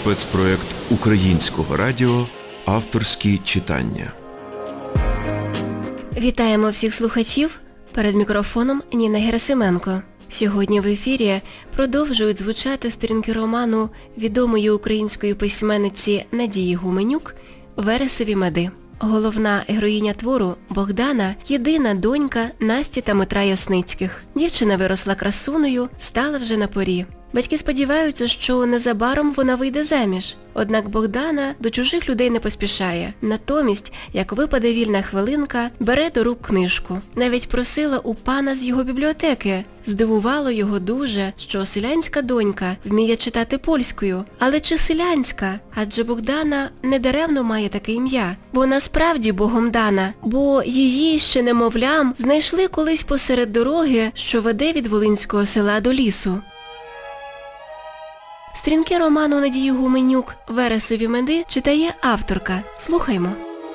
спецпроект Українського радіо «Авторські читання». Вітаємо всіх слухачів. Перед мікрофоном Ніна Герасименко. Сьогодні в ефірі продовжують звучати сторінки роману відомої української письменниці Надії Гуменюк «Вересові меди». Головна героїня твору Богдана – єдина донька Насті та Дмитра Ясницьких. Дівчина виросла красунею, стала вже на порі. Батьки сподіваються, що незабаром вона вийде заміж. Однак Богдана до чужих людей не поспішає. Натомість, як випаде вільна хвилинка, бере до рук книжку. Навіть просила у пана з його бібліотеки. Здивувало його дуже, що селянська донька вміє читати польською. Але чи селянська? Адже Богдана недаремно має таке ім'я. Бо насправді Богом дана. Бо її ще немовлям знайшли колись посеред дороги, що веде від волинського села до лісу. Сторінки роману Надії Гуменюк «Вересові меди» читає авторка. Слухаймо.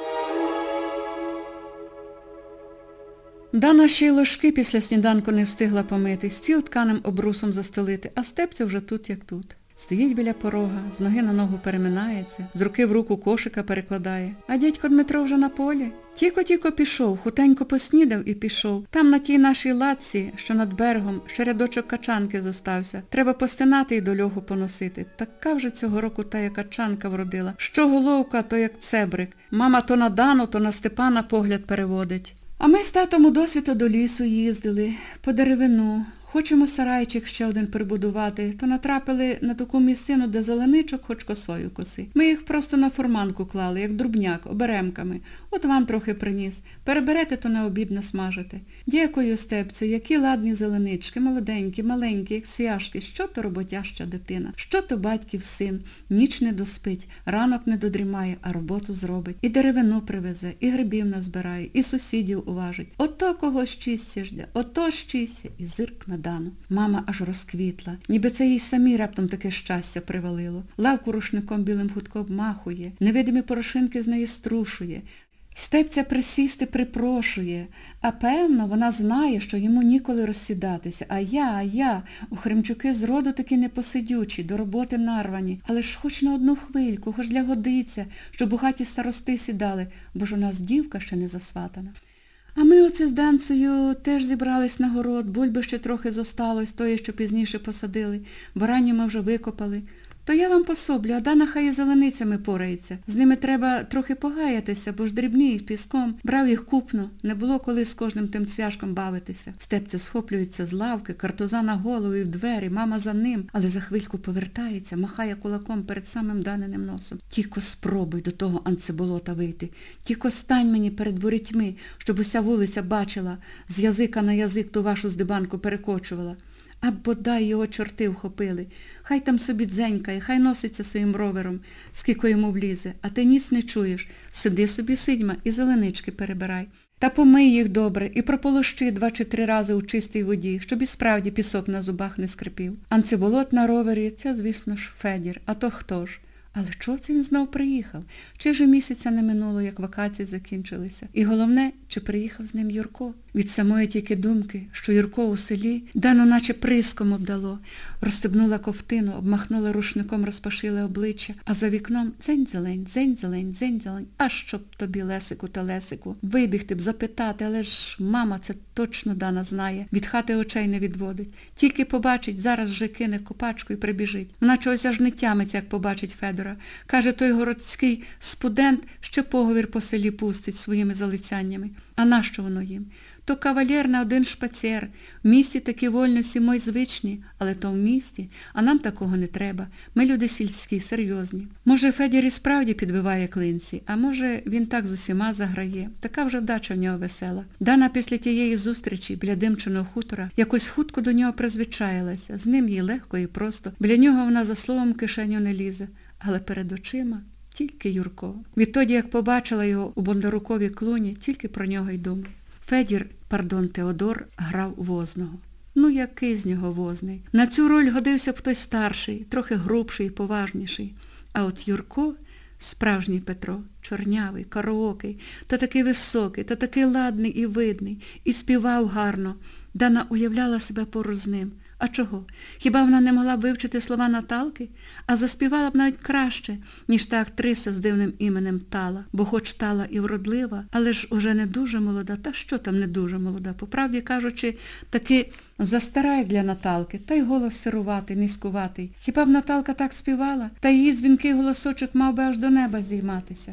Дана ще й ложки після сніданку не встигла помити, стіл тканим обрусом застелити, а Степця вже тут як тут. Стоїть біля порога, з ноги на ногу переминається, з руки в руку кошика перекладає. А дядько Дмитро вже на полі. Тіко-тіко пішов, хутенько поснідав і пішов. Там на тій нашій латці, що над берегом, ще рядочок качанки зостався. Треба постинати і до льоху поносити. Така вже цього року тая качанка вродила. Що головка, то як цебрик. Мама то на Дану, то на Степана погляд переводить. А ми з татом у досвіта до лісу їздили, по деревину. Хочемо сарайчик ще один прибудувати, то натрапили на таку місцину, де зеленичок хоч косою коси. Ми їх просто на фурманку клали, як дробняк, оберемками. От вам трохи приніс. Переберете, то на обід насмажите. Дякую, Степцю, які ладні зеленички, молоденькі, маленькі, як цвяшки. Що то роботяща дитина, що то батьків син. Ніч не доспить, ранок не додрімає, а роботу зробить. І деревину привезе, і грибів назбирає, і сусідів уважить. Ото кого щастя жде, ото щастя, і зирк на Дану. Мама аж розквітла, ніби це їй самі раптом таке щастя привалило. Лавку рушником білим хутко обмахує, невидимі порошинки з неї струшує. Степця присісти припрошує, а певно вона знає, що йому ніколи розсідатися. А я, у Хремчуки зроду таки непосидючі, до роботи нарвані. Але ж хоч на одну хвильку, хоч для годиться, щоб у хаті старости сідали, бо ж у нас дівка ще не засватана. А ми оце з Данцею теж зібрались на город, бульби ще трохи зосталось, тої, що пізніше посадили, бараню ми вже викопали. То я вам пособлю, а Дана хай і зеленицями порається. З ними треба трохи погаятися, бо ж дрібні, піском. Брав їх купно, не було коли з кожним тим цвяшком бавитися. Степця схоплюється з лавки, картуза на голову і в двері, мама за ним, але за хвильку повертається, махає кулаком перед самим Даниним носом. Тільки спробуй до того анцеболота вийти. Тільки стань мені перед ворітьми, щоб уся вулиця бачила, з язика на язик ту вашу здибанку перекочувала. А бодай його чорти вхопили. Хай там собі дзенькає, хай носиться своїм ровером, скільки йому влізе. А ти ніц не чуєш. Сиди собі, сидьма, і зеленички перебирай. Та помий їх добре і прополощи 2 чи 3 рази у чистій воді, щоб і справді пісок на зубах не скрипів. Анцеболот на ровері – це, звісно ж, Федір. А то хто ж? Але чого це він знов приїхав? Чи ж місяця не минуло, як вакації закінчилися? І головне, чи приїхав з ним Юрко? Від самої тільки думки, що Юрко у селі, Дану наче приском обдало. Розстебнула ковтину, обмахнула рушником, розпашила обличчя, а за вікном дзень-зелень, дзень-зелень, дзень-зелень. А щоб тобі, Лесику та Лесику, вибігти б, запитати, але ж мама це точно Дана знає, від хати очей не відводить. Тільки побачить, зараз же кине копачку і прибіжить. Вона чогось аж не тямиться, як побачить Федора. Каже, той городський студент ще поговір по селі пустить своїми залицяннями. А нащо воно їм? То кавалер на один шпацер. В місті такі вольності мої звичні, але то в місті, а нам такого не треба. Ми люди сільські, серйозні. Може, Федір і справді підбиває клинці, а може, він так з усіма заграє. Така вже вдача в нього весела. Дана після тієї зустрічі біля Димчиного хутора якось хутко до нього призвичаїлася. З ним їй легко і просто. Біля нього вона за словом в кишеню не лізе. Але перед очима тільки Юрко. Відтоді, як побачила його у Бондаруковій клуні, тільки про нього й думає. Теодор грав возного. Ну, який з нього возний? На цю роль годився б хтось старший, трохи грубший і поважніший. А от Юрко, справжній Петро, чорнявий, караокий, та такий високий, та такий ладний і видний, і співав гарно. Дана уявляла себе поруч з ним. А чого? Хіба вона не могла б вивчити слова Наталки? А заспівала б навіть краще, ніж та актриса з дивним іменем Тала. Бо хоч Тала і вродлива, але ж уже не дуже молода. Та що там не дуже молода? По правді кажучи, таки застара як для Наталки. Та й голос сируватий, низькуватий. Хіба б Наталка так співала? Та її дзвінкий голосочок мав би аж до неба зійматися.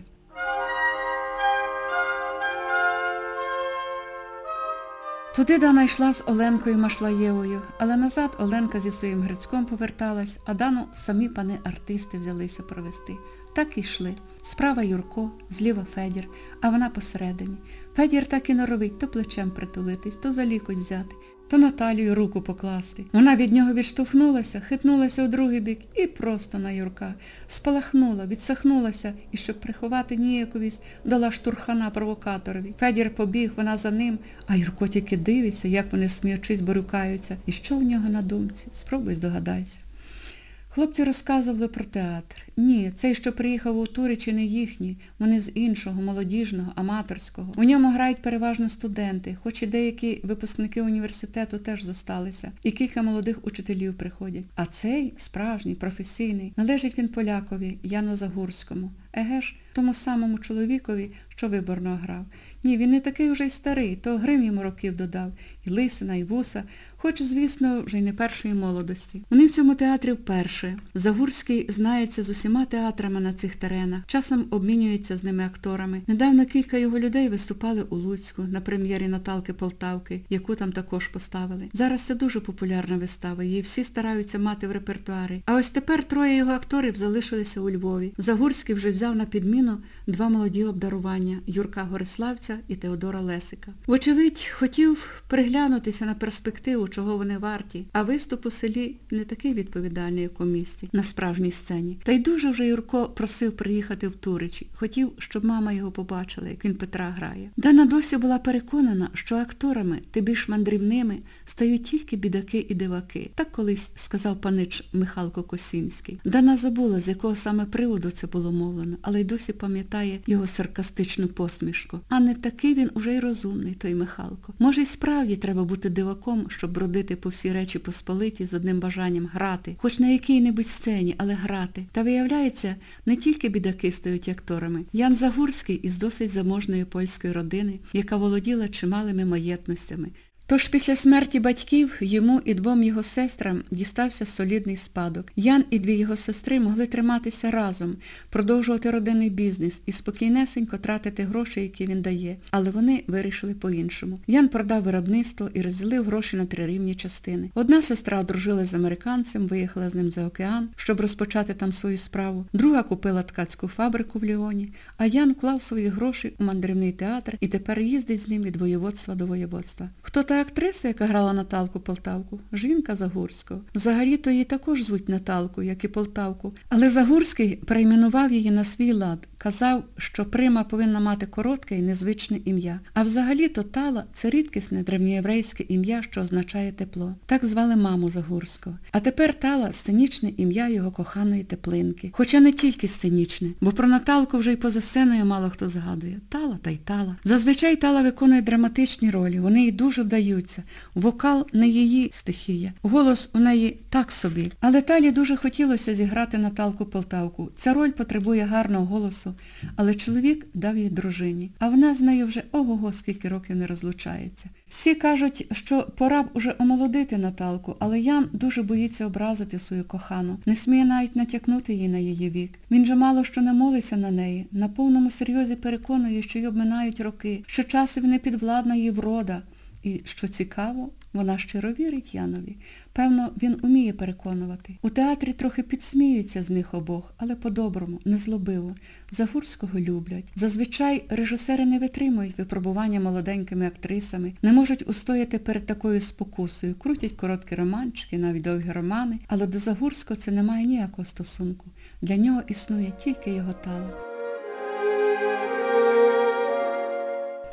Туди Дана йшла з Оленкою Машлаєвою, але назад Оленка зі своїм Грицьком поверталась, а Дану самі пани артисти взялися провести. Так і йшли. Справа Юрко, зліва Федір, а вона посередині. Федір так і норовить то плечем притулитись, то за лікоть взяти, то на талію руку покласти. Вона від нього відштовхнулася, хитнулася у другий бік і просто на Юрка. Спалахнула, відсахнулася і, щоб приховати ніяковість, дала штурхана провокаторові. Федір побіг, вона за ним, а Юрко тільки дивиться, як вони сміючись борюкаються. І що в нього на думці? Спробуй здогадайся. Хлопці розказували про театр. Ні, цей, що приїхав у Туричі, не їхній. Вони з іншого, молодіжного, аматорського. У ньому грають переважно студенти, хоч і деякі випускники університету теж зосталися. І кілька молодих учителів приходять. А цей, справжній, професійний, належить він полякові, Яну Загурському. Еге ж, тому самому чоловікові, що виборно грав. Ні, він не такий вже й старий, то грим йому років додав. І лисина, і вуса, хоч, звісно, вже й не першої молодості. Вони в цьому театрі вперше. Загурський знається з усіма театрами на цих теренах, часом обмінюється з ними акторами. Недавно кілька його людей виступали у Луцьку на прем'єрі Наталки Полтавки, яку там також поставили. Зараз це дуже популярна вистава, її всі стараються мати в репертуарі. А ось тепер троє його акторів залишилися у Львові. Загурський вже взяв на підміну два молоді обдарування – Юрка Гориславця і Теодора Лесика. Вочевидь, хотів приглянутися на перспективу, чого вони варті, а виступ у селі не такий відповідальний, як у місті, на справжній сцені. Та й дуже вже Юрко просив приїхати в Туричі. Хотів, щоб мама його побачила, як він Петра грає. Дана досі була переконана, що акторами, ти більш мандрівними, стають тільки бідаки і диваки. Так колись сказав панич Михалко Косінський. Дана забула, з якого саме приводу це було мовлено, але й досі пам'ятає його саркастичну посмішку. А не такий він уже й розумний, той Михалко. Може, й справді треба бути диваком, щоб бродити по всій Речі Посполитій з одним бажанням грати, хоч на якій-небудь сцені, але грати. Та виявляється, не тільки бідаки стають акторами. Ян Загурський із досить заможної польської родини, яка володіла чималими маєтностями. Тож після смерті батьків йому і двом його сестрам дістався солідний спадок. Ян і дві його сестри могли триматися разом, продовжувати родинний бізнес і спокійнесенько тратити гроші, які він дає. Але вони вирішили по-іншому. Ян продав виробництво і розділив гроші на 3 рівні частини. Одна сестра одружилась з американцем, виїхала з ним за океан, щоб розпочати там свою справу. Друга купила ткацьку фабрику в Ліоні. А Ян вклав свої гроші у мандрівний театр і тепер їздить з ним від воєводства до воєводства. Хто та актриса, яка грала Наталку Полтавку? Жінка Загурського. Взагалі-то її також звуть Наталку, як і Полтавку. Але Загурський перейменував її на свій лад. Казав, що Прима повинна мати коротке і незвичне ім'я. А взагалі-то Тала – це рідкісне древньоєврейське ім'я, що означає тепло. Так звали маму Загурського. А тепер Тала – сценічне ім'я його коханої теплинки. Хоча не тільки сценічне, бо про Наталку вже й поза сценою мало хто згадує. Тала та й Тала. Зазвичай Тала виконує драматичні ролі, вони їй дуже вдаються. Вокал не її стихія. Голос у неї так собі. Але Талі дуже хотілося зіграти Наталку Полтавку. Ця роль потребує гарного голосу, але чоловік дав їй дружині. А вона з нею вже ого-го скільки років не розлучається. Всі кажуть, що пора б уже омолодити Наталку, але Ян дуже боїться образити свою кохану. Не сміє навіть натякнути їй на її вік. Він же мало що не молиться на неї. На повному серйозі переконує, що й обминають роки, що часом не підвладна їй врода. І, що цікаво, вона щиро вірить Янові. Певно, він уміє переконувати. У театрі трохи підсміються з них обох, але по-доброму, незлобиво. Загурського люблять. Зазвичай режисери не витримують випробування молоденькими актрисами, не можуть устояти перед такою спокусою, крутять короткі романчики, навіть довгі романи, але до Загурського це не має ніякого стосунку. Для нього існує тільки його Тала.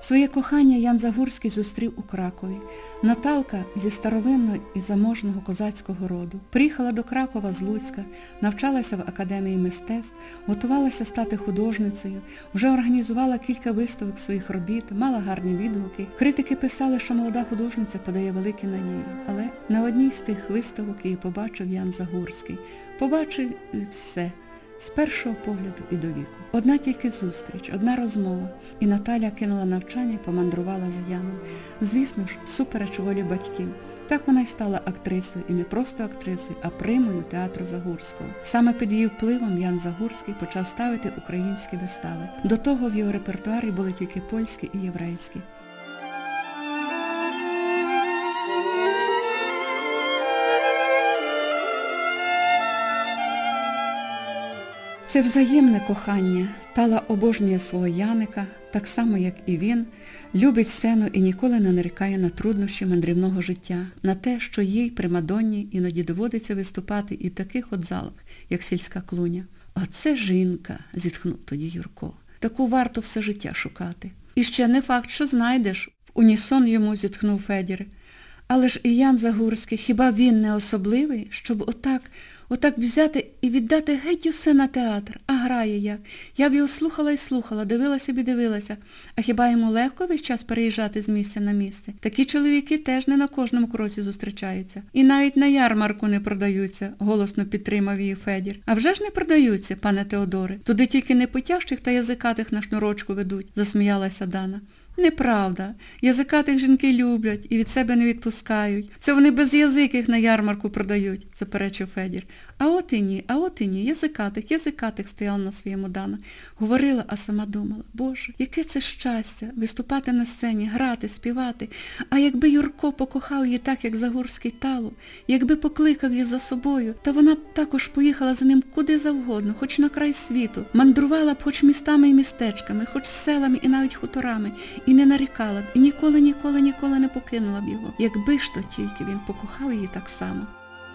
Своє кохання Ян Загурський зустрів у Кракові. Наталка зі старовинного і заможного козацького роду. Приїхала до Кракова з Луцька, навчалася в Академії мистецтв, готувалася стати художницею, вже організувала кілька виставок своїх робіт, мала гарні відгуки. Критики писали, що молода художниця подає великі надії. Але на одній з тих виставок її побачив Ян Загурський. Побачив і все. З першого погляду і до віку. Одна тільки зустріч, одна розмова. І Наталя кинула навчання і помандрувала за Яном. Звісно ж, всупереч волі батьків. Так вона й стала актрисою, і не просто актрисою, а примою театру Загурського. Саме під її впливом Ян Загурський почав ставити українські вистави. До того в його репертуарі були тільки польські і єврейські. Це взаємне кохання. Тала обожнює свого Яника, так само, як і він, любить сцену і ніколи не нарікає на труднощі мандрівного життя, на те, що їй, примадонні, іноді доводиться виступати і в таких от залах, як Сільська Клуня. «Оце жінка», – зітхнув тоді Юрко. «Таку варто все життя шукати». «І ще не факт, що знайдеш», – в унісон йому зітхнув Федір. «Але ж і Ян Загурський, хіба він не особливий, щоб отак взяти і віддати геть усе на театр? А грає як? Я б його слухала і слухала, дивилася б і дивилася. А хіба йому легко весь час переїжджати з місця на місце? Такі чоловіки теж не на кожному кроці зустрічаються. І навіть на ярмарку не продаються», – голосно підтримав її Федір. «А вже ж не продаються, пане Теодоре. Туди тільки непутящих та язикатих на шнурочку ведуть», – засміялася Дана. «Неправда. Язикатих жінки люблять і від себе не відпускають. Це вони безязиких на ярмарку продають», – заперечив Федір. А от і ні, язикатих стояла на своєму Дана. Говорила, а сама думала, Боже, яке це щастя, виступати на сцені, грати, співати. А якби Юрко покохав її так, як Загурський Талу, якби покликав її за собою, та вона б також поїхала за ним куди завгодно, хоч на край світу, мандрувала б хоч містами і містечками, хоч селами і навіть хуторами, і не нарікала б, і ніколи не покинула б його, якби ж то тільки він покохав її так само.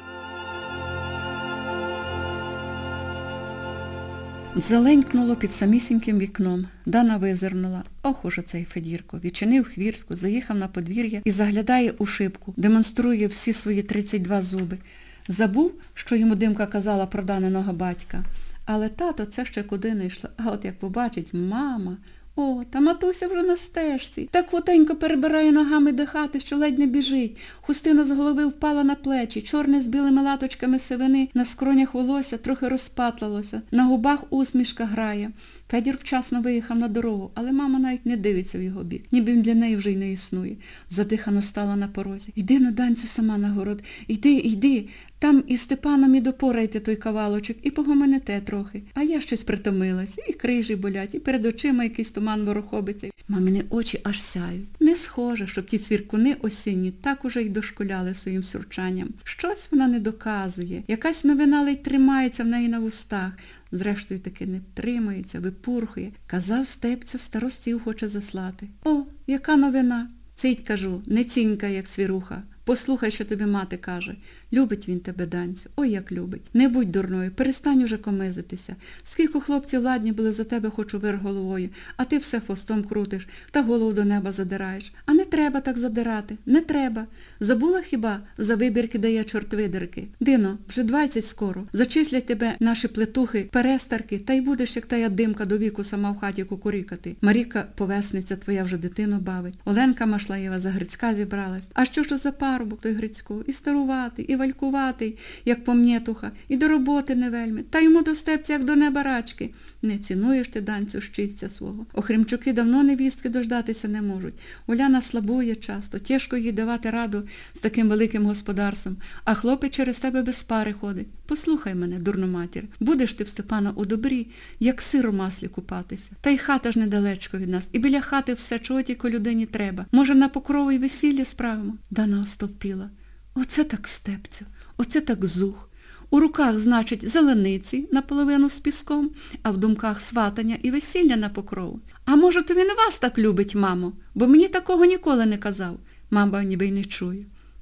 Заленькнуло під самісіньким вікном. Дана визирнула. Ох уже цей Федірко. Відчинив хвіртку, заїхав на подвір'я і заглядає у шибку, демонструє всі свої 32 зуби. Забув, що йому Димка казала про Даниного батька. Але тато це ще куди не йшло. А от як побачить мама... О, та матуся вже на стежці. Так хутенько перебирає ногами до хати, що ледь не біжить. Хустина з голови впала на плечі, чорне з білими латочками сивини, на скронях волосся трохи розпатлалося, на губах усмішка грає. Федір вчасно виїхав на дорогу, але мама навіть не дивиться в його бік, ніби він для неї вже й не існує. Задихано стала на порозі. «Йди, ну, Данцю, сама на город. Йди. Там із Степаном і допорайте той кавалочок, і погомоните трохи. А я щось притомилась, і крижі болять, і перед очима якийсь туман ворохобиться. Мамини очі аж сяють. Не схоже, щоб ті цвіркуни осінні так уже й дошкуляли своїм сурчанням. Щось вона не доказує. Якась новина ледь тримається в неї на вустах. Зрештою таки не тримається, випурхує. Казав Степцю, старостів хоче заслати. О, яка новина? Цить, кажу, не цінька, як свіруха. Послухай, що тобі мати каже. Любить він тебе, Данцю, ой, як любить. Не будь дурною, перестань уже комизитися. Скільки хлопців ладні були за тебе, хоч уверх головою, а ти все хвостом крутиш та голову до неба задираєш. А не треба так задирати, не треба. Забула хіба, за вибірки дає чорт видирки? Дино, вже 20 скоро. Зачислять тебе наші плетухи, перестарки, та й будеш, як тая Димка, до віку сама в хаті кукурікати. Маріка, повесниця твоя, вже дитину бавить. Оленка Машлаєва за Грицька зібралась. А що ж за парубок той Грицько? І старуватий, і валькуватий, як помнєтуха, і до роботи не вельми, та йому до Степця, як до неба рачки. Не цінуєш ти, Данцю, щастя свого. Охримчуки давно невістки дождатися не можуть. Уляна слабує часто, тяжко їй давати раду з таким великим господарством, а хлопець через тебе без пари ходить. Послухай мене, дурноматір, будеш ти в Степана у добрі, як сир у маслі купатися. Та й хата ж недалечко від нас, і біля хати все, чого тільки людині треба. Може, на покрову й весілля справимо? Дана остовпіла. Оце так, Степцю, оце так зух. У руках, значить, зелениці наполовину з піском, а в думках сватання і весілля на покрову. А може, то він вас так любить, мамо, бо мені такого ніколи не казав. Мама ніби й не чує.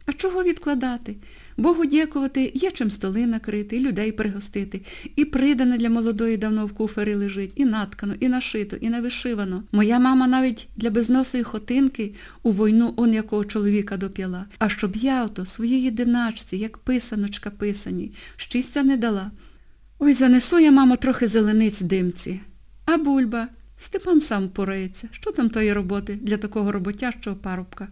А чого відкладати? Богу дякувати, є чим столи накрити, і людей пригостити, і придане для молодої давно в куфері лежить, і наткано, і нашито, і навишивано. Моя мама навіть для безносої хотинки у війну он якого чоловіка доп'яла. А щоб я ото своїй єдиначці, як писаночка писаній, щастя не дала. Ой, занесу я, мамо, трохи зелениць димці. А бульба? Степан сам порається. Що там тої роботи для такого роботящого парубка?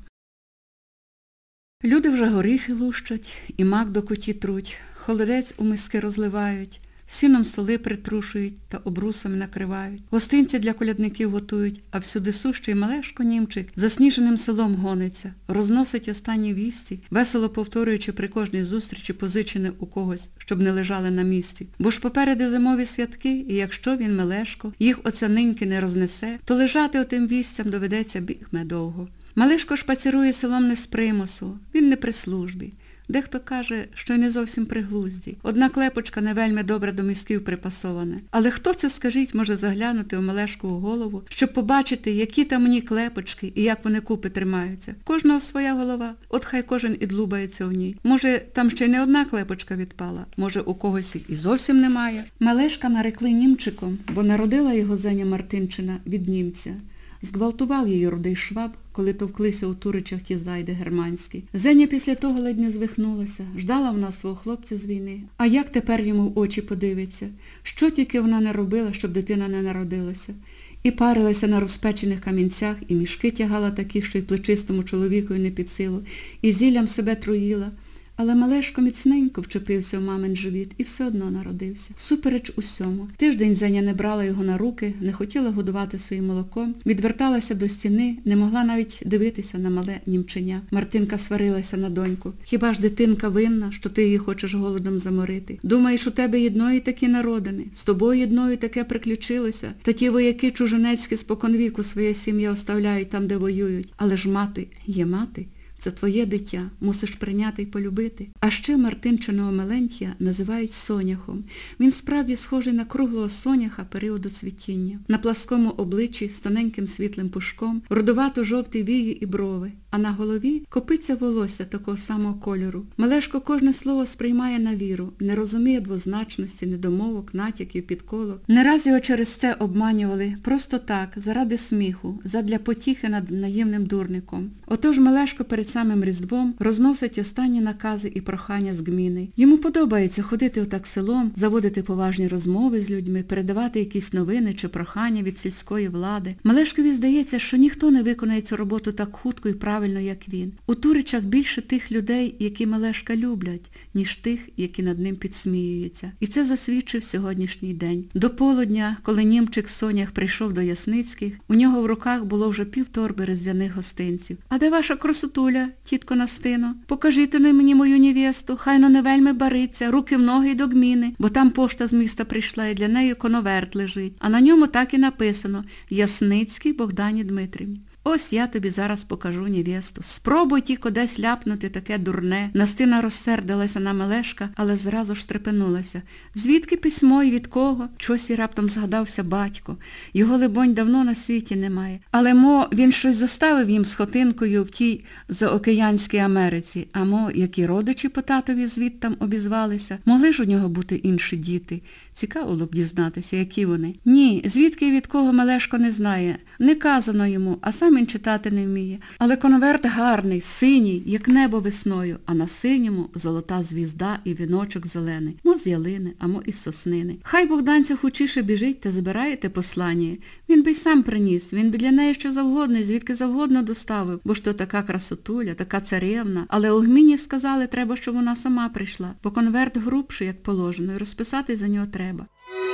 Люди вже горіхи лущать, і мак до куті труть, холодець у миски розливають, сіном столи притрушують та обрусами накривають, гостинці для колядників готують, а всюди сущий Малешко-Німчик засніженим селом гониться, розносить останні вісті, весело повторюючи при кожній зустрічі позичене у когось, щоб не лежали на місці. Бо ж попереду зимові святки, і якщо він, Мелешко, їх оце ниньки не рознесе, то лежати отим вістям доведеться бігме довго. Малишко шпацірує селом не з примусу, він не при службі. Дехто каже, що й не зовсім при глузді. Одна клепочка не вельми добре до мізків припасоване. Але хто це, скажіть, може заглянути у Малешкову голову, щоб побачити, які там у ній клепочки і як вони купи тримаються? Кожного своя голова, от хай кожен і длубається в ній. Може, там ще й не одна клепочка відпала, може, у когось і зовсім немає. Малешка нарекли Німчиком, бо народила його Зеня Мартинчина від німця. Зґвалтував її рудий шваб, коли товклися у Туричах ті зайди германські. Зеня після того ледь не звихнулася, ждала вона свого хлопця з війни. А як тепер йому в очі подивиться? Що тільки вона не робила, щоб дитина не народилася? І парилася на розпечених камінцях, і мішки тягала такі, що й плечистому чоловікові не під силу, і зіллям себе труїла. Але Малешко міцненько вчепився в мамин живіт і все одно народився. Всупереч усьому. Тиждень Зеня не брала його на руки, не хотіла годувати своїм молоком, відверталася до стіни, не могла навіть дивитися на мале німченя. Мартинка сварилася на доньку. Хіба ж дитинка винна, що ти її хочеш голодом заморити? Думаєш, у тебе єдної такі народини, з тобою єдною таке приключилося, та ті вояки чужинецькі споконвіку своє сім'я оставляють там, де воюють. Але ж мати є мати. Це твоє дитя, мусиш прийняти й полюбити. А ще Мартинчиного Мелентія називають соняхом. Він справді схожий на круглого соняха періоду цвітіння. На пласкому обличчі з тоненьким світлим пушком, рудувато-жовті вії і брови, а на голові копиться волосся такого самого кольору. Малешко кожне слово сприймає на віру, не розуміє двозначності, недомовок, натяків, підколок. Не раз його через це обманювали, просто так, заради сміху, задля потіхи над наївним дурником. Отож Малешко перед самим Різдвом розносить останні накази і прохання з гміни. Йому подобається ходити отак селом, заводити поважні розмови з людьми, передавати якісь новини чи прохання від сільської влади. Малешкові здається, що ніхто не виконає цю роботу так хутко і правильно, як він. У Туричах більше тих людей, які Малешка люблять, ніж тих, які над ним підсміюються. І це засвідчив сьогоднішній день. До полудня, коли Німчик Сонях прийшов до Ясницьких, у нього в руках було вже півторби різдвяних гостинців. «А де ваша красотуля, тітко Настино? Покажіть мені мою невесту, хайно не вельми бариться, руки в ноги й до гміни, бо там пошта з міста прийшла і для неї конверт лежить, а на ньому так і написано «Ясницький Богдані Дмитрівні». Ось я тобі зараз покажу невесту. Спробуй тільки десь ляпнути таке дурне. Настина розсердилася на Мелешка, але зразу ж стрепенулася. Звідки письмо і від кого? Чось і раптом згадався батько. Його, либонь, давно на світі немає. Але, він щось зоставив їм з хотинкою в тій заокеанській Америці. А які родичі по татові звідтам обізвалися? Могли ж у нього бути інші діти? Цікаво було б дізнатися, які вони. Ні, звідки і від кого Мелешко не знає. Не казано йому, а сам він читати не вміє. Але конверт гарний, синій, як небо весною, а на синьому золота звізда і віночок зелений. З ялини, а із соснини. Хай Богданцю хучіше біжить та збирає те послання. Він би й сам приніс, він би для неї що завгодно і звідки завгодно доставив, бо ж то така красотуля, така царевна. Але у гміні сказали, треба, щоб вона сама прийшла, бо конверт грубший, як положено, і розписати за нього треба.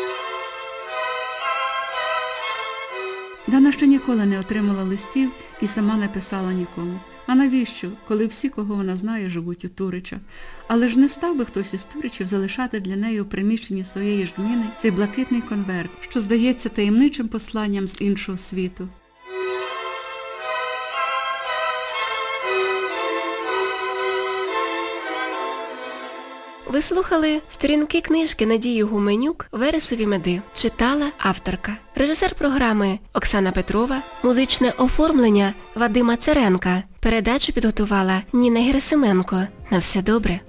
Дана ще ніколи не отримала листів і сама не писала нікому. А навіщо, коли всі, кого вона знає, живуть у Туричах? Але ж не став би хтось із Туричів залишати для неї у приміщенні своєї ж гміни цей блакитний конверт, що здається таємничим посланням з іншого світу. Ви слухали сторінки книжки Надії Гуменюк «Вересові меди». Читала авторка. Режисер програми Оксана Петрова, музичне оформлення Вадима Церенка. Передачу підготувала Ніна Герасименко. На все добре.